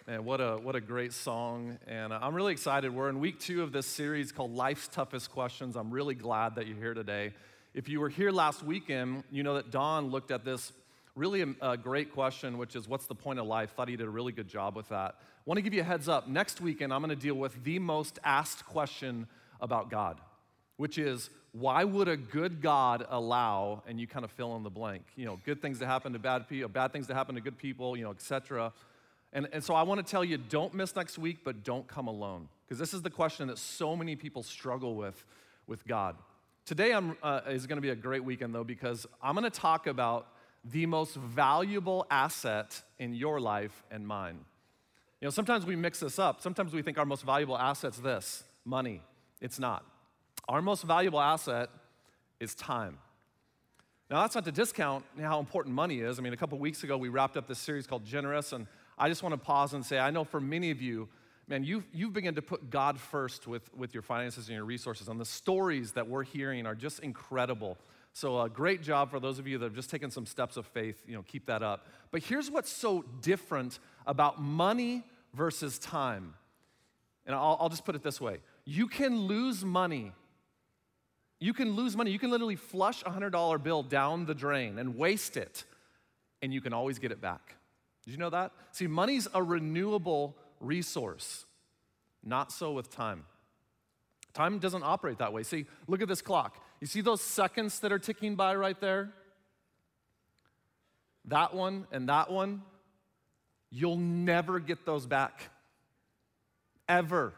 Man, what a great song. And I'm really excited. We're in week 2 of this series called Life's Toughest Questions. I'm really glad that you're here today. If you were here last weekend, you know that Don looked at this really a great question, which is, what's the point of life? Thought he did a really good job with that. Want to give you a heads up. Next weekend, I'm going to deal with the most asked question about God, which is, why would a good God allow, and you kind of fill in the blank, good things to happen to bad people, bad things to happen to good people, etc. And so I want to tell you, don't miss next week, but don't come alone, because this is the question that so many people struggle with God. Today is going to be a great weekend, though, because I'm going to talk about the most valuable asset in your life and mine. Sometimes we mix this up. Sometimes we think our most valuable asset's this, money. It's not. Our most valuable asset is time. Now, that's not to discount how important money is. A couple weeks ago, we wrapped up this series called Generous, and I just want to pause and say, I know for many of you, man, you've begun to put God first with your finances and your resources, and the stories that we're hearing are just incredible. So a great job for those of you that have just taken some steps of faith, keep that up. But here's what's so different about money versus time. And I'll just put it this way. You can lose money. You can lose money. You can literally flush a $100 bill down the drain and waste it, and you can always get it back. Did you know that? See, money's a renewable resource. Not so with time. Time doesn't operate that way. See, look at this clock. You see those seconds that are ticking by right there? That one and that one, you'll never get those back. Ever.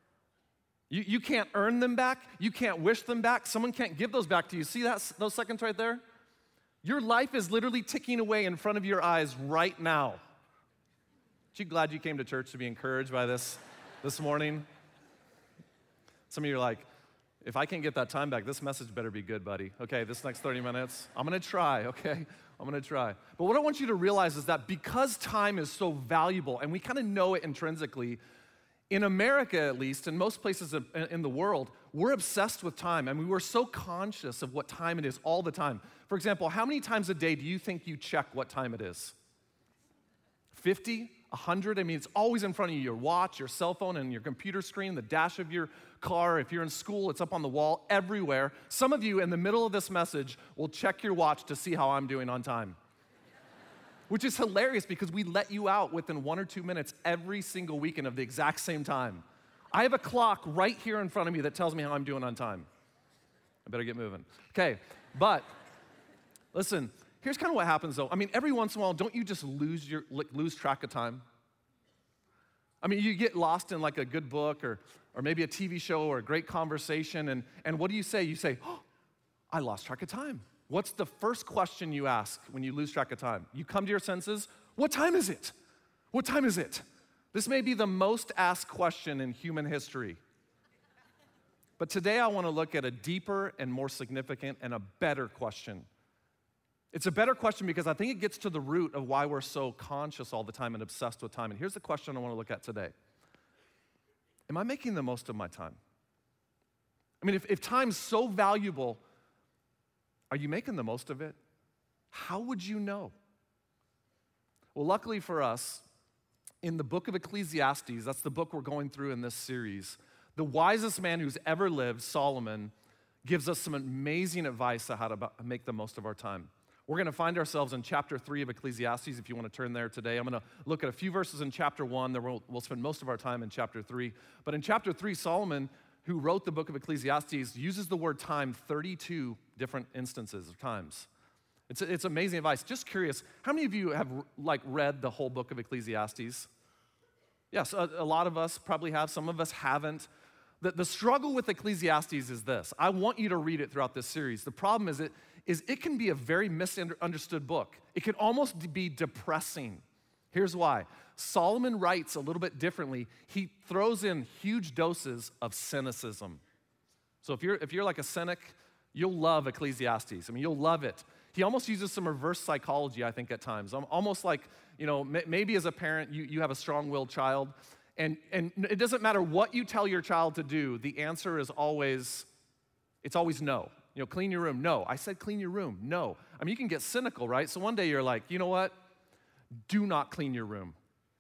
You can't earn them back. You can't wish them back. Someone can't give those back to you. See those seconds right there? Your life is literally ticking away in front of your eyes right now. Aren't you glad you came to church to be encouraged by this morning? Some of you are like, if I can't get that time back, this message better be good, buddy. Okay, this next 30 minutes, I'm going to try, okay? I'm going to try. But what I want you to realize is that because time is so valuable, and we kind of know it intrinsically, in America at least, and most places in the world, we're obsessed with time. We're so conscious of what time it is all the time. For example, how many times a day do you think you check what time it is? 50? 100? It's always in front of you, your watch, your cell phone, and your computer screen, the dash of your car. If you're in school, it's up on the wall, everywhere. Some of you, in the middle of this message, will check your watch to see how I'm doing on time. Which is hilarious because we let you out within 1 or 2 minutes every single weekend of the exact same time. I have a clock right here in front of me that tells me how I'm doing on time. I better get moving. Okay, but listen, here's kind of what happens though. Every once in a while, don't you just lose track of time? You get lost in like a good book or maybe a TV show or a great conversation, and what do you say? You say, oh, I lost track of time. What's the first question you ask when you lose track of time? You come to your senses, what time is it? What time is it? This may be the most asked question in human history. But today I want to look at a deeper and more significant and a better question. It's a better question because I think it gets to the root of why we're so conscious all the time and obsessed with time. And here's the question I want to look at today. Am I making the most of my time? If time's so valuable, are you making the most of it? How would you know? Well, luckily for us, in the book of Ecclesiastes, that's the book we're going through in this series, the wisest man who's ever lived, Solomon, gives us some amazing advice on how to make the most of our time. We're going to find ourselves in chapter 3 of Ecclesiastes, if you want to turn there today. I'm going to look at a few verses in chapter 1, then we'll spend most of our time in chapter 3. But in chapter 3, Solomon, who wrote the book of Ecclesiastes, uses the word time 32 different instances of times. It's amazing advice. Just curious, how many of you have read the whole book of Ecclesiastes? Yes, a lot of us probably have. Some of us haven't. The struggle with Ecclesiastes is this. I want you to read it throughout this series. The problem is it can be a very misunderstood book. It can almost be depressing. Here's why. Solomon writes a little bit differently. He throws in huge doses of cynicism. So if you're like a cynic, you'll love Ecclesiastes. You'll love it. He almost uses some reverse psychology, I think, at times. Almost like, maybe as a parent, you have a strong-willed child, and it doesn't matter what you tell your child to do, the answer is always no. Clean your room. No. I said clean your room. No. You can get cynical, right? So one day you're like, you know what? Do not clean your room.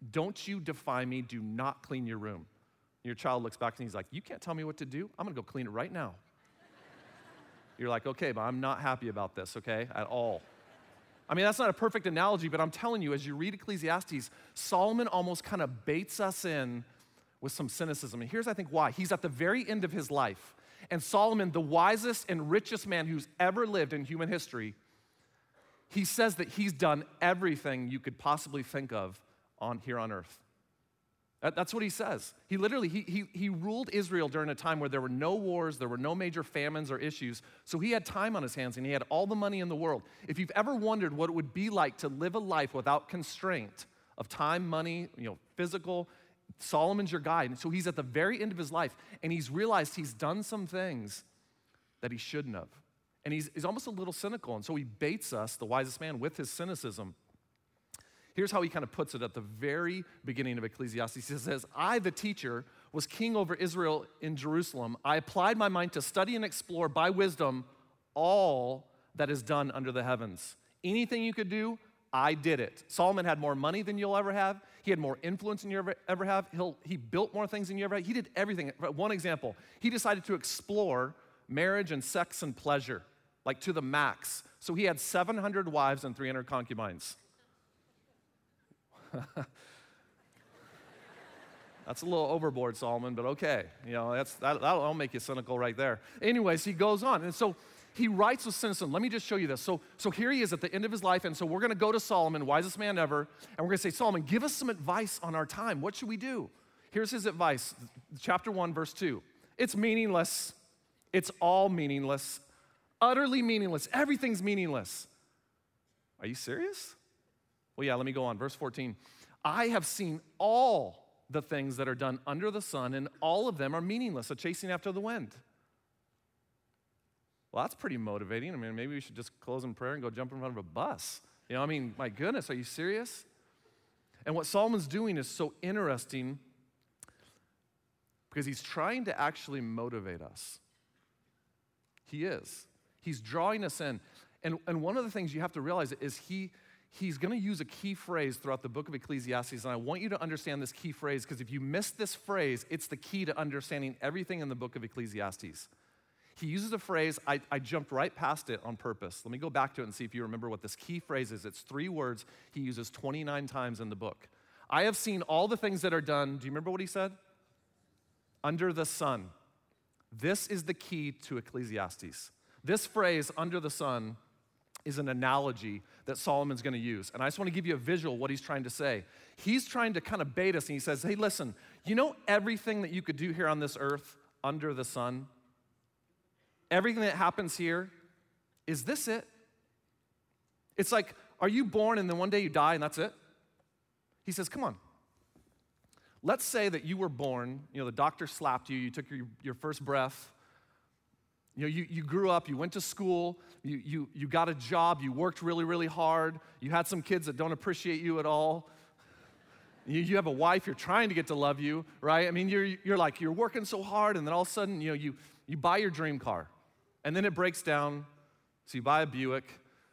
don't you defy me, do not clean your room. Your child looks back and he's like, you can't tell me what to do? I'm gonna go clean it right now. You're like, okay, but I'm not happy about this, okay, at all. I mean, that's not a perfect analogy, but I'm telling you, as you read Ecclesiastes, Solomon almost kind of baits us in with some cynicism. And here's, I think, why. He's at the very end of his life. And Solomon, the wisest and richest man who's ever lived in human history, he says that he's done everything you could possibly think of here on earth. That's what he says. He literally, he ruled Israel during a time where there were no wars, there were no major famines or issues, so he had time on his hands and he had all the money in the world. If you've ever wondered what it would be like to live a life without constraint of time, money, physical, Solomon's your guide. And so he's at the very end of his life and he's realized he's done some things that he shouldn't have. And he's almost a little cynical, and so he baits us, the wisest man, with his cynicism. Here's how he kind of puts it at the very beginning of Ecclesiastes. He says, I, the teacher, was king over Israel in Jerusalem. I applied my mind to study and explore by wisdom all that is done under the heavens. Anything you could do, I did it. Solomon had more money than you'll ever have. He had more influence than you ever have. He built more things than you ever had. He did everything. One example, he decided to explore marriage and sex and pleasure, like to the max. So he had 700 wives and 300 concubines. That's a little overboard, Solomon, but okay. That'll make you cynical right there. Anyways, he goes on. And so he writes with cynicism. Let me just show you this. So here he is at the end of his life, and so we're going to go to Solomon, wisest man ever, and we're going to say, Solomon, give us some advice on our time. What should we do? Here's his advice, chapter 1, verse 2. It's meaningless. It's all meaningless. Utterly meaningless. Everything's meaningless. Are you serious? Well, yeah, let me go on. Verse 14. I have seen all the things that are done under the sun, and all of them are meaningless, a chasing after the wind. Well, that's pretty motivating. I mean, maybe we should just close in prayer and go jump in front of a bus. My goodness, are you serious? And what Solomon's doing is so interesting because he's trying to actually motivate us. He is. He's drawing us in. And one of the things you have to realize is he's going to use a key phrase throughout the book of Ecclesiastes, and I want you to understand this key phrase because if you miss this phrase, it's the key to understanding everything in the book of Ecclesiastes. He uses a phrase, I jumped right past it on purpose. Let me go back to it and see if you remember what this key phrase is. It's 3 words he uses 29 times in the book. I have seen all the things that are done, do you remember what he said? Under the sun. This is the key to Ecclesiastes. This phrase, under the sun, is an analogy that Solomon's going to use. And I just want to give you a visual of what he's trying to say. He's trying to kind of bait us, and he says, hey, listen, everything that you could do here on this earth under the sun? Everything that happens here, is this it? It's like, are you born and then one day you die and that's it? He says, come on. Let's say that you were born, the doctor slapped you, you took your first breath, you grew up, you went to school, you got a job, you worked really, really hard, you had some kids that don't appreciate you at all. You have a wife, you're trying to get to love you, right? I mean, you're working so hard, and then all of a sudden, you buy your dream car, and then it breaks down, so you buy a Buick,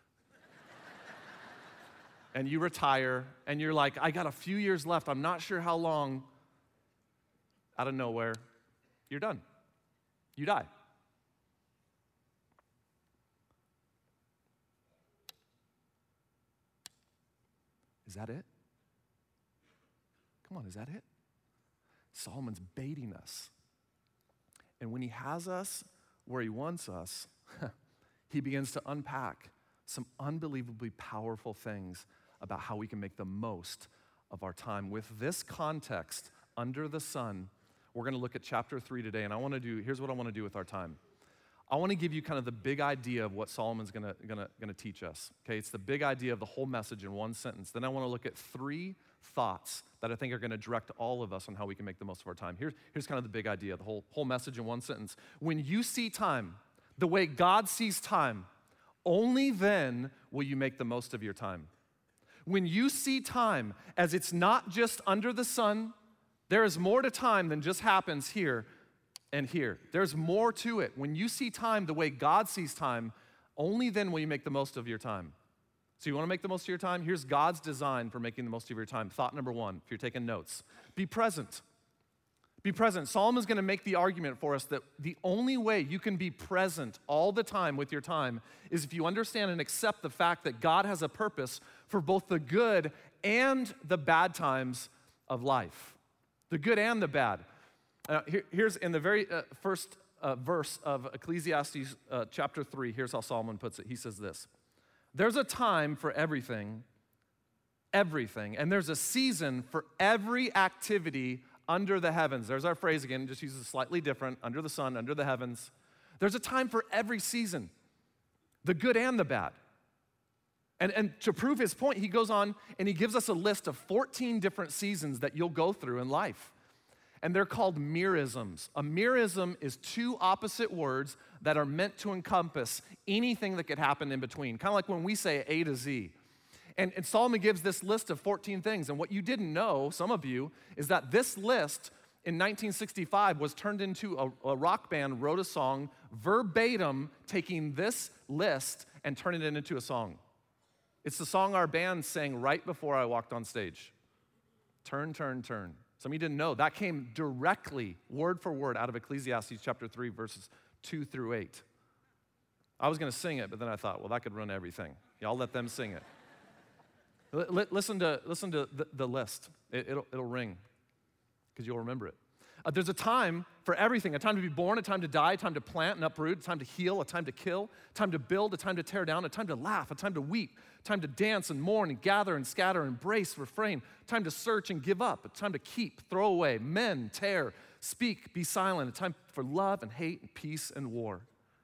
and you retire, and you're like, I got a few years left, I'm not sure how long. Out of nowhere, you're done. You die. Is that it? Come on, is that it? Solomon's baiting us. And when he has us where he wants us, he begins to unpack some unbelievably powerful things about how we can make the most of our time. With this context, under the sun, we're going to look at chapter 3 today, and here's what I want to do with our time. I want to give you kind of the big idea of what Solomon's going to teach us. Okay, it's the big idea of the whole message in one sentence. Then I want to look at 3 thoughts that I think are going to direct all of us on how we can make the most of our time. Here's kind of the big idea, the whole message in one sentence. When you see time the way God sees time, only then will you make the most of your time. When you see time as it's not just under the sun, there is more to time than just happens here and here. There's more to it. When you see time the way God sees time, only then will you make the most of your time. So you want to make the most of your time? Here's God's design for making the most of your time. Thought number one, if you're taking notes, be present. Be present. Solomon's going to make the argument for us that the only way you can be present all the time with your time is if you understand and accept the fact that God has a purpose for both the good and the bad times of life. The good and the bad. Here's in the very first verse of Ecclesiastes chapter 3, here's how Solomon puts it. He says this: there's a time for everything, and there's a season for every activity under the heavens. There's our phrase again, just uses slightly different, under the sun, under the heavens. There's a time for every season, the good and the bad. And to prove his point, he goes on and he gives us a list of 14 different seasons that you'll go through in life. And they're called merisms. A merism is two opposite words that are meant to encompass anything that could happen in between. Kind of like when we say A to Z. And Solomon gives this list of 14 things. And what you didn't know, some of you, is that this list in 1965 was turned into a rock band wrote a song verbatim, taking this list and turning it into a song. It's the song our band sang right before I walked on stage. Turn, turn, turn. Some of you didn't know. That came directly, word for word, out of Ecclesiastes chapter 3, verses 2 through 8. I was going to sing it, but then I thought, well, that could ruin everything. Y'all let them sing it. Listen to the list. It'll ring, because you'll remember it. There's a time for everything, a time to be born, a time to die, a time to plant and uproot, a time to heal, a time to kill, a time to build, a time to tear down, a time to laugh, a time to weep, a time to dance and mourn and gather and scatter, embrace, refrain, a time to search and give up, a time to keep, throw away, mend, tear, speak, be silent, a time for love and hate and peace and war.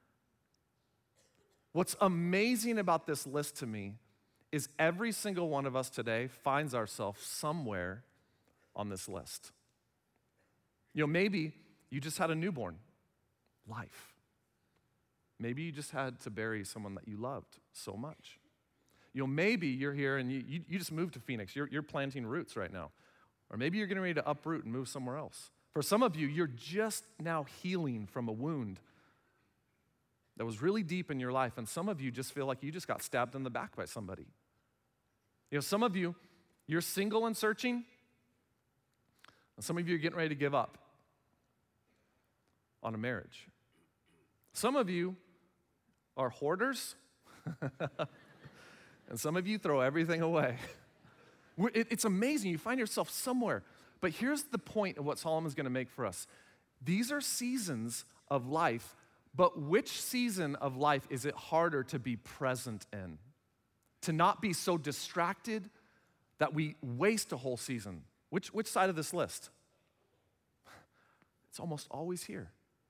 What's amazing about this list to me is every single one of us today finds ourselves somewhere on this list. You know, maybe you just had a newborn, life. Maybe you just had to bury someone that you loved so much. You know, maybe you're here and you just moved to Phoenix. You're planting roots right now. Or maybe you're getting ready to uproot and move somewhere else. For some of you, you're just now healing from a wound that was really deep in your life. And some of you just feel like you just got stabbed in the back by somebody. You know, some of you, you're single and searching. And some of you are getting ready to give up on a marriage. Some of you are hoarders, and some of you throw everything away. It's amazing. You find yourself somewhere. But here's the point of what Solomon's going to make for us. These are seasons of life, but which season of life is it harder to be present in? To not be so distracted that we waste a whole season. Which side of this list? It's almost always here.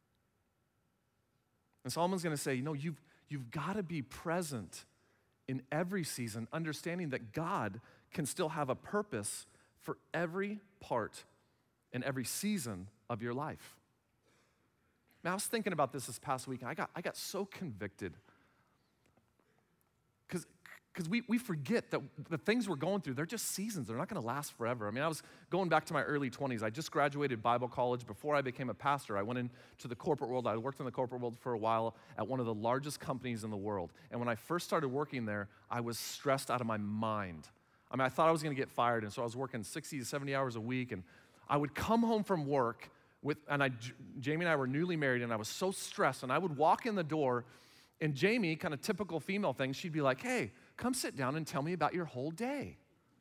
And Solomon's going to say, you know, you've got to be present in every season, understanding that God can still have a purpose for every part and every season of your life. Now, I was thinking about this past week, and I got so convicted. Because we forget that the things we're going through, they're just seasons. They're not going to last forever. I mean, I was going back to my early 20s. I just graduated Bible college. Before I became a pastor, I went into the corporate world. I worked in the corporate world for a while at one of the largest companies in the world. And when I first started working there, I was stressed out of my mind. I mean, I thought I was going to get fired, and so I was working 60 to 70 hours a week. And I would come home from work, Jamie and I were newly married, and I was so stressed. And I would walk in the door, and Jamie, kind of typical female thing, she'd be like, hey, come sit down and tell me about your whole day.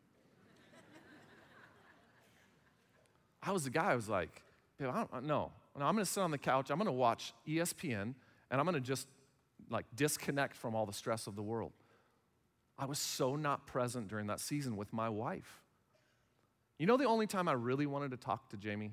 I was the guy, I was like, babe, no, I'm going to sit on the couch, I'm going to watch ESPN, and I'm going to just like disconnect from all the stress of the world. I was so not present during that season with my wife. You know the only time I really wanted to talk to Jamie?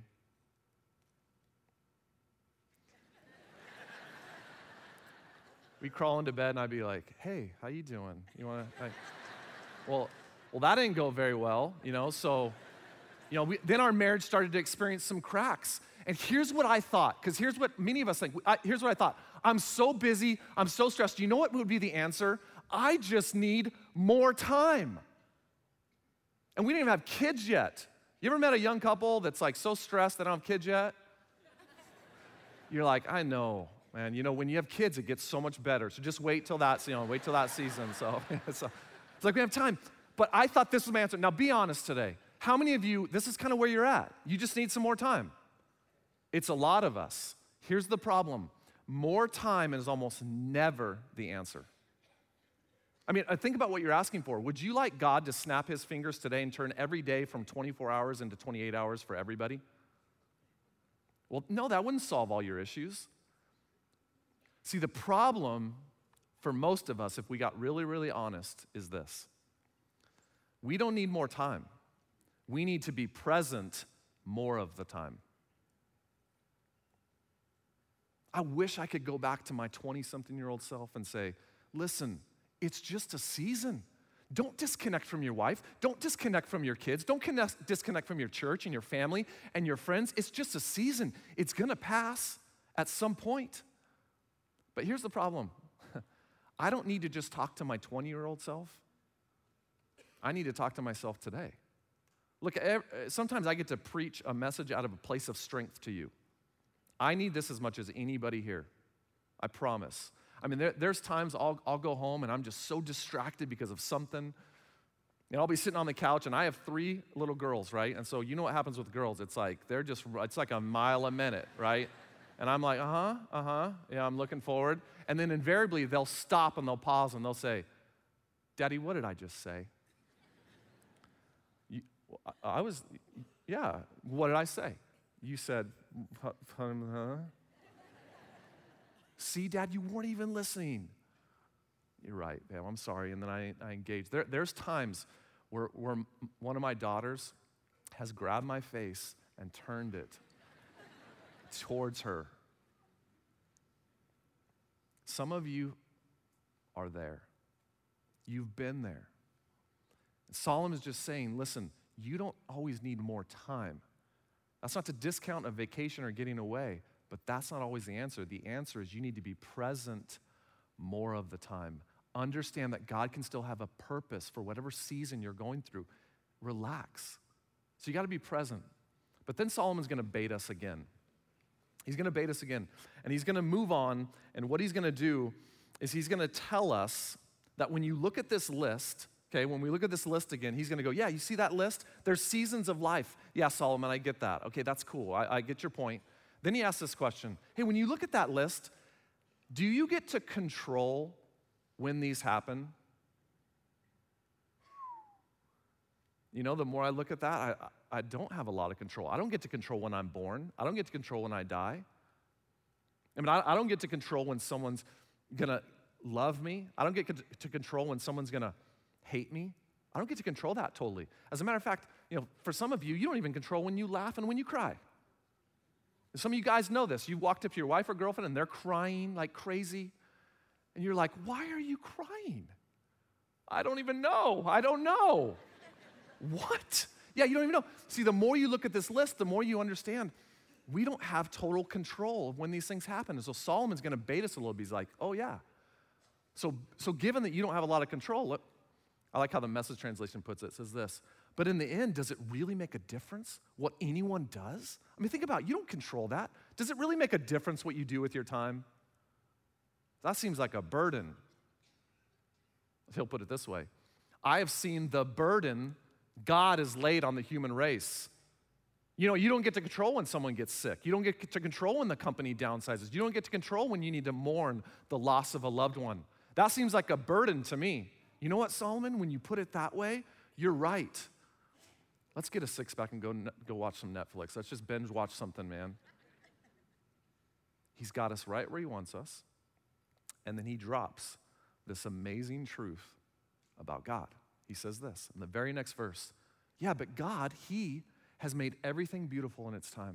We'd crawl into bed and I'd be like, hey, how you doing? You want to, well, that didn't go very well, you know, so, you know, then our marriage started to experience some cracks. And here's what I thought, because here's what many of us think. Here's what I thought. I'm so busy, I'm so stressed. You know what would be the answer? I just need more time. And we didn't even have kids yet. You ever met a young couple that's like so stressed they don't have kids yet? You're like, I know. Man, you know, when you have kids, it gets so much better. So just wait till that, wait till that season. So It's like we have time. But I thought this was my answer. Now be honest today. How many of you, this is kind of where you're at. You just need some more time. It's a lot of us. Here's the problem. More time is almost never the answer. I mean, think about what you're asking for. Would you like God to snap his fingers today and turn every day from 24 hours into 28 hours for everybody? Well, no, that wouldn't solve all your issues. See, the problem for most of us, if we got really, really honest, is this. We don't need more time. We need to be present more of the time. I wish I could go back to my 20-something-year-old self and say, listen, it's just a season. Don't disconnect from your wife. Don't disconnect from your kids. Don't disconnect from your church and your family and your friends. It's just a season. It's gonna pass at some point. But here's the problem. I don't need to just talk to my 20-year-old self. I need to talk to myself today. Look, sometimes I get to preach a message out of a place of strength to you. I need this as much as anybody here. I promise. I mean, there's times I'll go home and I'm just so distracted because of something. And I'll be sitting on the couch and I have 3 little girls, right? And so you know what happens with girls. It's like it's like a mile a minute, right? And I'm like, yeah, I'm looking forward. And then invariably they'll stop and they'll pause and they'll say, Daddy, what did I just say? What did I say? You said, huh? See, Dad, you weren't even listening. You're right, babe, I'm sorry. And then I engage. There's times where one of my daughters has grabbed my face and turned it towards her. Some of you are there. You've been there. Solomon is just saying, listen, you don't always need more time. That's not to discount a vacation or getting away, but that's not always the answer. The answer is you need to be present more of the time. Understand that God can still have a purpose for whatever season you're going through. Relax. So you got to be present. But then Solomon's going to bait us again. He's going to bait us again. And he's going to move on. And what he's going to do is he's going to tell us that when you look at this list, okay, when we look at this list again, he's going to go, yeah, you see that list? There's seasons of life. Yeah, Solomon, I get that. Okay, that's cool. I get your point. Then he asks this question. Hey, when you look at that list, do you get to control when these happen? You know, the more I look at that, I don't have a lot of control. I don't get to control when I'm born. I don't get to control when I die. I mean, I don't get to control when someone's gonna love me. I don't get to control when someone's gonna hate me. I don't get to control that totally. As a matter of fact, you know, for some of you, you don't even control when you laugh and when you cry. Some of you guys know this. You walked up to your wife or girlfriend and they're crying like crazy. And you're like, why are you crying? I don't even know. I don't know. What? Yeah, you don't even know. See, the more you look at this list, the more you understand we don't have total control of when these things happen. And so Solomon's going to bait us a little bit. He's like, oh, yeah. So given that you don't have a lot of control, look, I like how the Message translation puts it. It says this, but in the end, does it really make a difference what anyone does? I mean, think about it. You don't control that. Does it really make a difference what you do with your time? That seems like a burden. He'll put it this way. I have seen the burden God has laid on the human race. You know, you don't get to control when someone gets sick. You don't get to control when the company downsizes. You don't get to control when you need to mourn the loss of a loved one. That seems like a burden to me. You know what, Solomon? When you put it that way, you're right. Let's get a six-pack and go watch some Netflix. Let's just binge watch something, man. He's got us right where he wants us. And then he drops this amazing truth about God. He says this in the very next verse. Yeah, but God, he has made everything beautiful in its time.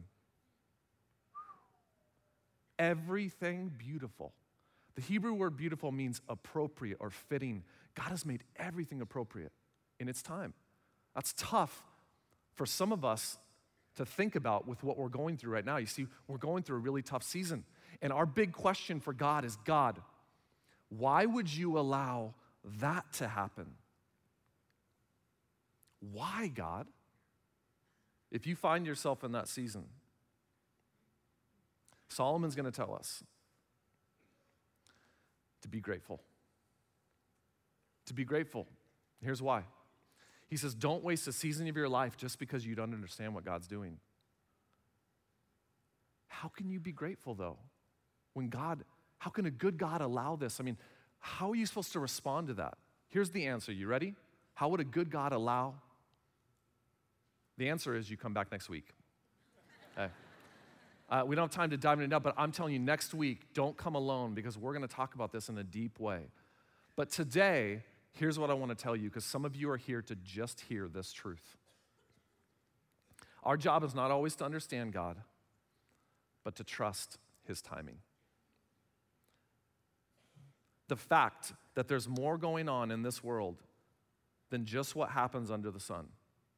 Everything beautiful. The Hebrew word beautiful means appropriate or fitting. God has made everything appropriate in its time. That's tough for some of us to think about with what we're going through right now. You see, we're going through a really tough season. And our big question for God is, God, why would you allow that to happen? Why, God? If you find yourself in that season, Solomon's going to tell us to be grateful. To be grateful. Here's why. He says, don't waste a season of your life just because you don't understand what God's doing. How can you be grateful, though? How can a good God allow this? I mean, how are you supposed to respond to that? Here's the answer. You ready? How would a good God allow? The answer is you come back next week. Okay. We don't have time to dive into it now, but I'm telling you, next week, don't come alone because we're going to talk about this in a deep way. But today, here's what I want to tell you because some of you are here to just hear this truth. Our job is not always to understand God, but to trust His timing. The fact that there's more going on in this world than just what happens under the sun.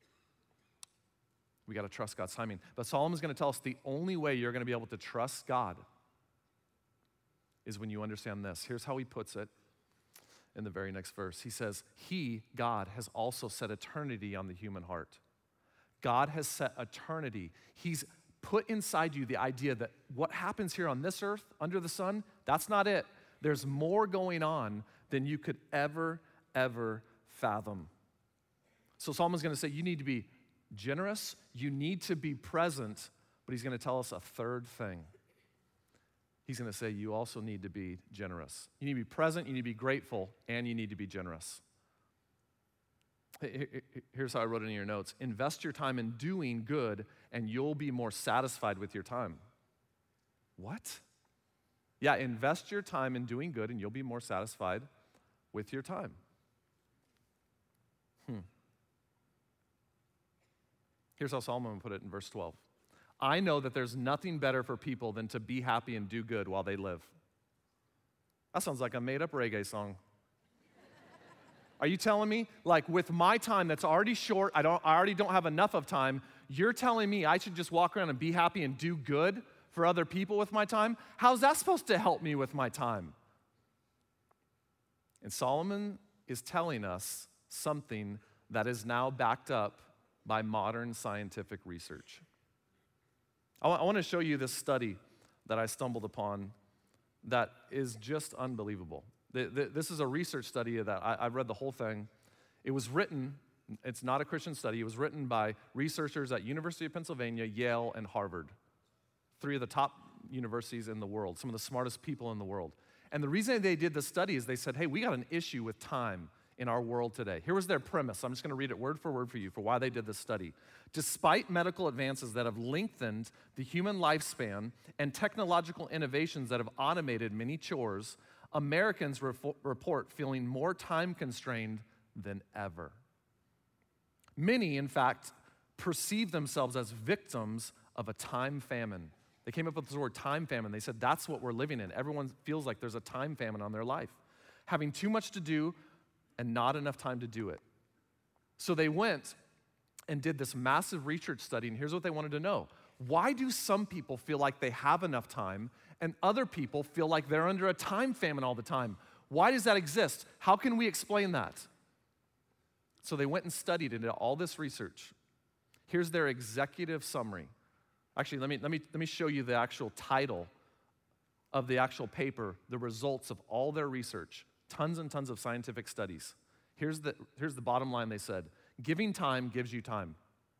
We got to trust God's timing. But Solomon's going to tell us the only way you're going to be able to trust God is when you understand this. Here's how he puts it in the very next verse. He says, He, God, has also set eternity on the human heart. God has set eternity. He's put inside you the idea that what happens here on this earth, under the sun, that's not it. There's more going on than you could ever fathom. So Solomon's going to say you need to be generous, you need to be present, but he's going to tell us a third thing. He's going to say you also need to be generous. You need to be present, you need to be grateful, and you need to be generous. Here's how I wrote it in your notes. Invest your time in doing good, and you'll be more satisfied with your time. What? Yeah, invest your time in doing good, and you'll be more satisfied with your time. Here's how Solomon put it in verse 12. I know that there's nothing better for people than to be happy and do good while they live. That sounds like a made-up reggae song. Are you telling me, like with my time that's already short, I already don't have enough of time, you're telling me I should just walk around and be happy and do good for other people with my time? How's that supposed to help me with my time? And Solomon is telling us something that is now backed up by modern scientific research. I want to show you this study that I stumbled upon that is just unbelievable. This is a research study that I've read the whole thing. It was written, it's not a Christian study, it was written by researchers at University of Pennsylvania, Yale, and Harvard. 3 of the top universities in the world, some of the smartest people in the world. And the reason they did this study is they said, hey, we got an issue with time in our world today. Here was their premise. I'm just going to read it word for word for you for why they did this study. Despite medical advances that have lengthened the human lifespan and technological innovations that have automated many chores, Americans report feeling more time constrained than ever. Many, in fact, perceive themselves as victims of a time famine. They came up with this word time famine. They said that's what we're living in. Everyone feels like there's a time famine on their life. Having too much to do and not enough time to do it. So they went and did this massive research study, and here's what they wanted to know. Why do some people feel like they have enough time and other people feel like they're under a time famine all the time? Why does that exist? How can we explain that? So they went and studied into all this research. Here's their executive summary. Actually, let me show you the actual title of the actual paper, the results of all their research. Tons and tons of scientific studies. Here's the bottom line they said. Giving time gives you time.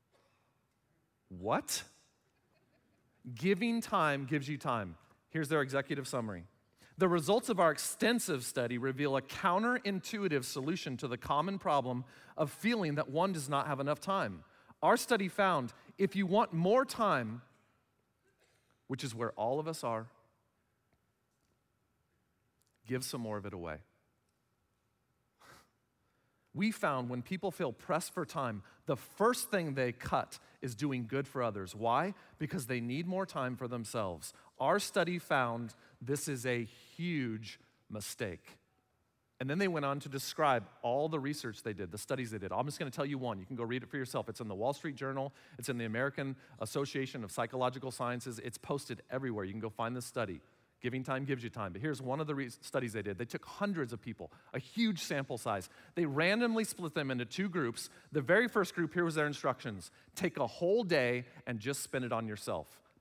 What? Giving time gives you time. Here's their executive summary. The results of our extensive study reveal a counterintuitive solution to the common problem of feeling that one does not have enough time. Our study found if you want more time, which is where all of us are, give some more of it away. We found when people feel pressed for time, the first thing they cut is doing good for others. Why? Because they need more time for themselves. Our study found this is a huge mistake. And then they went on to describe all the research they did, the studies they did. I'm just going to tell you one. You can go read it for yourself. It's in the Wall Street Journal. It's in the American Association of Psychological Sciences. It's posted everywhere. You can go find this study. Giving time gives you time. But here's one of the studies they did. They took hundreds of people, a huge sample size. They randomly split them into 2 groups. The very first group, here was their instructions. Take a whole day and just spend it on yourself.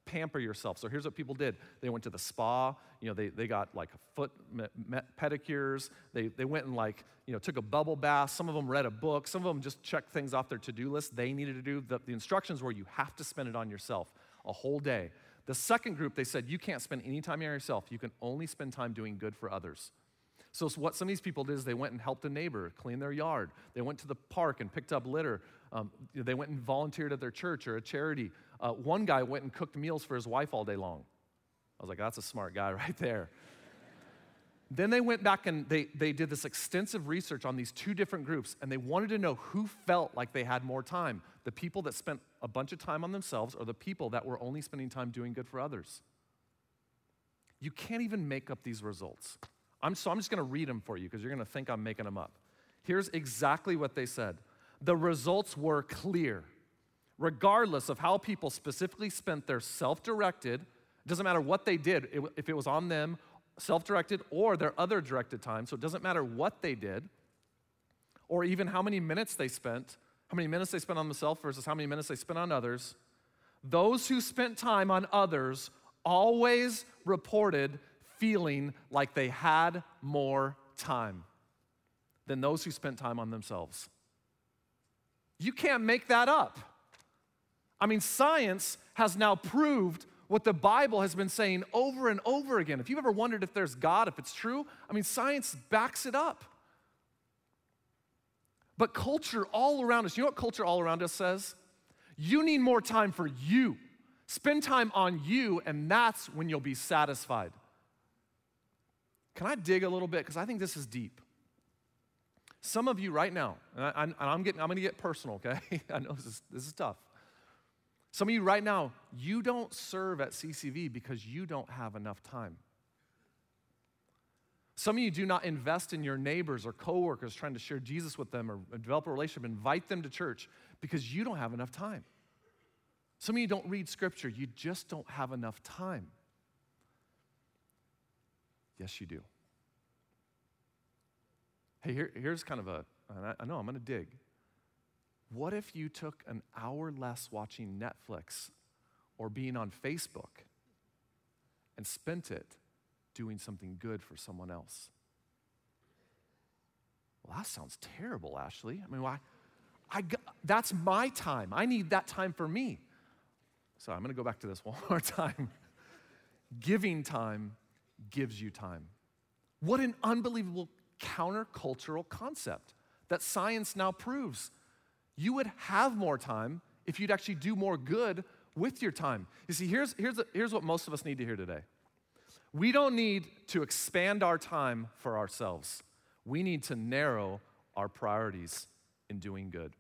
pamper yourself. So here's what people did. They went to the spa. They got like foot pedicures. They went and took a bubble bath. Some of them read a book. Some of them just checked things off their to-do list they needed to do. The instructions were you have to spend it on yourself a whole day. The second group, they said you can't spend any time on yourself. You can only spend time doing good for others. So what some of these people did is they went and helped a neighbor clean their yard. They went to the park and picked up litter. They went and volunteered at their church or a charity. One guy went and cooked meals for his wife all day long. I was like, that's a smart guy right there. Then they went back and they did this extensive research on these two different groups, and they wanted to know who felt like they had more time, the people that spent a bunch of time on themselves or the people that were only spending time doing good for others. You can't even make up these results. I'm just going to read them for you because you're going to think I'm making them up. Here's exactly what they said. The results were clear. Regardless of how people specifically spent their self-directed, it doesn't matter what they did, if it was on them, self-directed or their other directed time, so it doesn't matter what they did, or even how many minutes they spent on themselves versus how many minutes they spent on others. Those who spent time on others always reported feeling like they had more time than those who spent time on themselves. You can't make that up. I mean, science has now proved what the Bible has been saying over and over again. If you've ever wondered if there's God, if it's true, I mean, science backs it up. But culture all around us, you know what culture all around us says? You need more time for you. Spend time on you, and that's when you'll be satisfied. Can I dig a little bit? Because I think this is deep. Some of you right now, and I'm going to get personal, okay? I know this is tough. Some of you right now, you don't serve at CCV because you don't have enough time. Some of you do not invest in your neighbors or coworkers trying to share Jesus with them or develop a relationship, invite them to church because you don't have enough time. Some of you don't read scripture, you just don't have enough time. Yes, you do. Hey, here's kind of I know I'm going to dig. What if you took an hour less watching Netflix or being on Facebook and spent it doing something good for someone else? Well, that sounds terrible, Ashley. I mean, why? That's my time. I need that time for me. So I'm going to go back to this one more time. Giving time gives you time. What an unbelievable countercultural concept that science now proves. You would have more time if you'd actually do more good with your time. You see, here's what most of us need to hear today. We don't need to expand our time for ourselves. We need to narrow our priorities in doing good.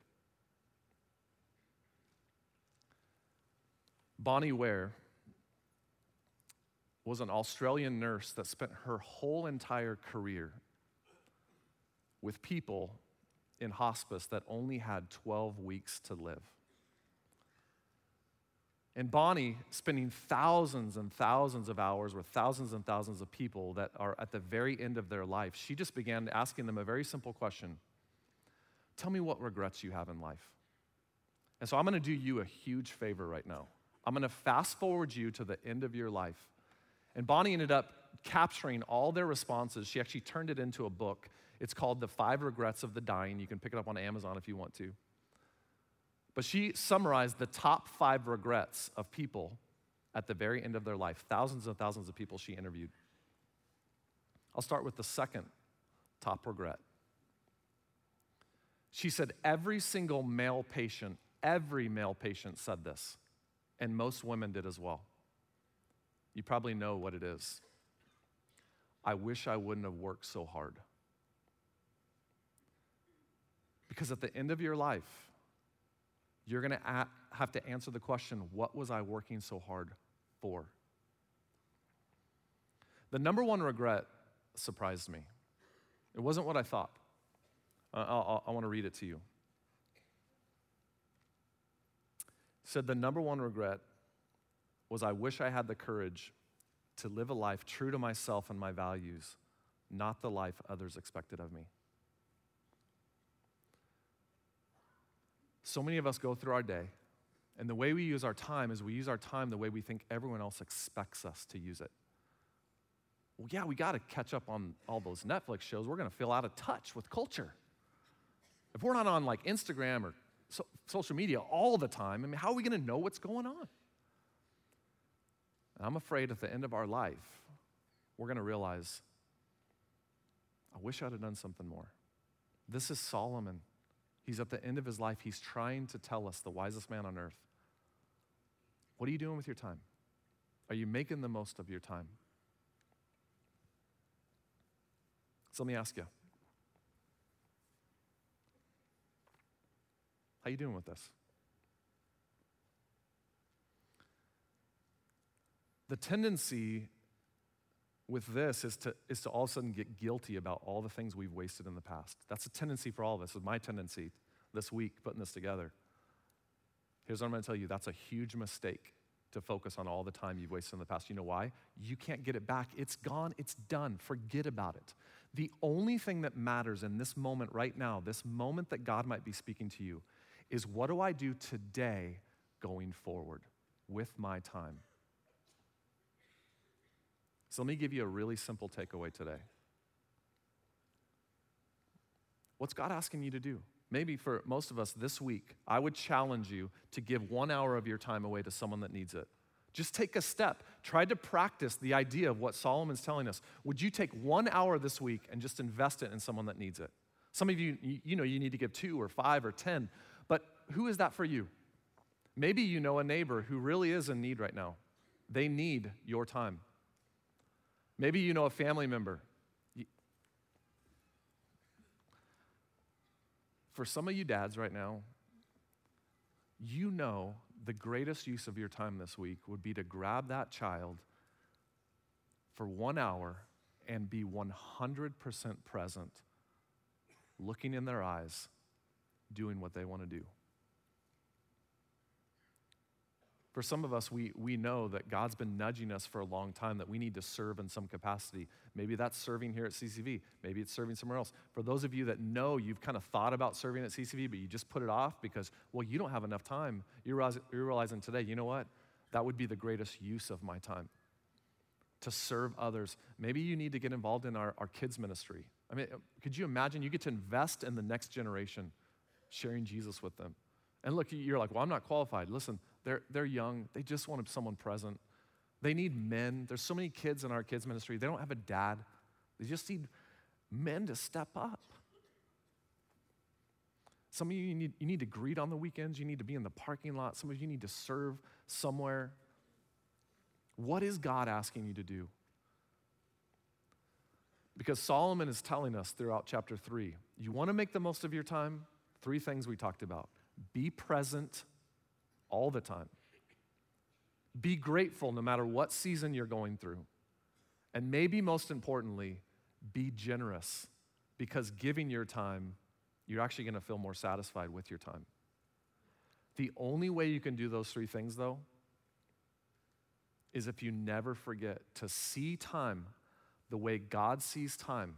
Bonnie Ware was an Australian nurse that spent her whole entire career with people in hospice that only had 12 weeks to live. And Bonnie, spending thousands and thousands of hours with thousands and thousands of people that are at the very end of their life, she just began asking them a very simple question. Tell me what regrets you have in life. And so I'm going to do you a huge favor right now. I'm going to fast forward you to the end of your life. And Bonnie ended up capturing all their responses. She actually turned it into a book. It's called The 5 Regrets of the Dying. You can pick it up on Amazon if you want to. But she summarized the top 5 regrets of people at the very end of their life. Thousands and thousands of people she interviewed. I'll start with the second top regret. She said every male patient said this, and most women did as well. You probably know what it is. I wish I wouldn't have worked so hard. Because at the end of your life, you're going to have to answer the question, what was I working so hard for? The number one regret surprised me. It wasn't what I thought. I want to read it to you. It said the number one regret was I wish I had the courage to live a life true to myself and my values, not the life others expected of me. So many of us go through our day And the way we use our time is we use our time the way we think everyone else expects us to use it. Well, yeah, we got to catch up on all those Netflix shows. We're going to feel out of touch with culture. If we're not on like Instagram or social media all the time, I mean, how are we going to know what's going on? And I'm afraid at the end of our life, we're going to realize, I wish I'd have done something more. This is Solomon. He's at the end of his life. He's trying to tell us, the wisest man on earth, what are you doing with your time? Are you making the most of your time? So let me ask you, how you doing with this? The tendency with this is to all of a sudden get guilty about all the things we've wasted in the past. That's a tendency for all of us. It's my tendency this week putting this together. Here's what I'm going to tell you. That's a huge mistake to focus on all the time you've wasted in the past. You know why? You can't get it back. It's gone. It's done. Forget about it. The only thing that matters in this moment right now, this moment that God might be speaking to you, is what do I do today going forward with my time? So let me give you a really simple takeaway today. What's God asking you to do? Maybe for most of us this week, I would challenge you to give 1 hour of your time away to someone that needs it. Just take a step. Try to practice the idea of what Solomon's telling us. Would you take 1 hour this week and just invest it in someone that needs it? Some of you, you know you need to give 2 or 5 or 10, but who is that for you? Maybe you know a neighbor who really is in need right now. They need your time. Maybe you know a family member. For some of you dads right now, you know the greatest use of your time this week would be to grab that child for 1 hour and be 100% present, looking in their eyes, doing what they want to do. For some of us, we know that God's been nudging us for a long time that we need to serve in some capacity. Maybe that's serving here at CCV. Maybe it's serving somewhere else. For those of you that know you've kind of thought about serving at CCV, but you just put it off because, well, you don't have enough time, you're realizing today, you know what? That would be the greatest use of my time, to serve others. Maybe you need to get involved in our kids' ministry. I mean, could you imagine you get to invest in the next generation, sharing Jesus with them? And look, you're like, well, I'm not qualified. Listen, they're young. They just want someone present. They need men. There's so many kids in our kids ministry. They don't have a dad. They just need men to step up. Some of you need to greet on the weekends. You need to be in the parking lot. Some of you need to serve somewhere. What is God asking you to do? Because Solomon is telling us throughout chapter 3, you want to make the most of your time? 3 things we talked about. Be present all the time. Be grateful no matter what season you're going through. And maybe most importantly, be generous, because giving your time, you're actually going to feel more satisfied with your time. The only way you can do those 3 things, though, is if you never forget to see time the way God sees time.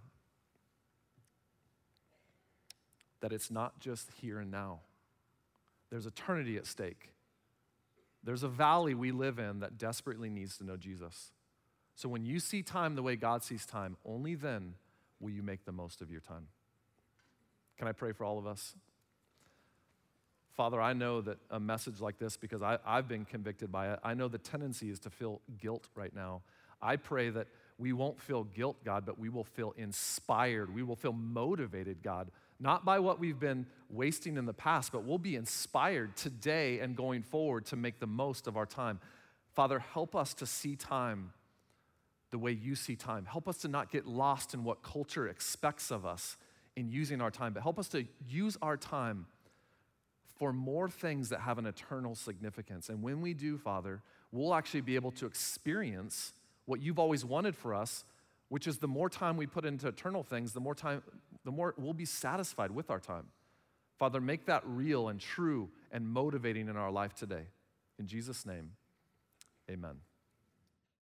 That it's not just here and now. There's eternity at stake. There's a valley we live in that desperately needs to know Jesus. So when you see time the way God sees time, only then will you make the most of your time. Can I pray for all of us? Father, I know that a message like this, because I've been convicted by it, I know the tendency is to feel guilt right now. I pray that we won't feel guilt, God, but we will feel inspired. We will feel motivated, God, not by what we've been wasting in the past, but we'll be inspired today and going forward to make the most of our time. Father, help us to see time the way you see time. Help us to not get lost in what culture expects of us in using our time, but help us to use our time for more things that have an eternal significance. And when we do, Father, we'll actually be able to experience what you've always wanted for us, which is the more time we put into eternal things, the more we'll be satisfied with our time. Father, make that real and true and motivating in our life today. In Jesus' name, amen.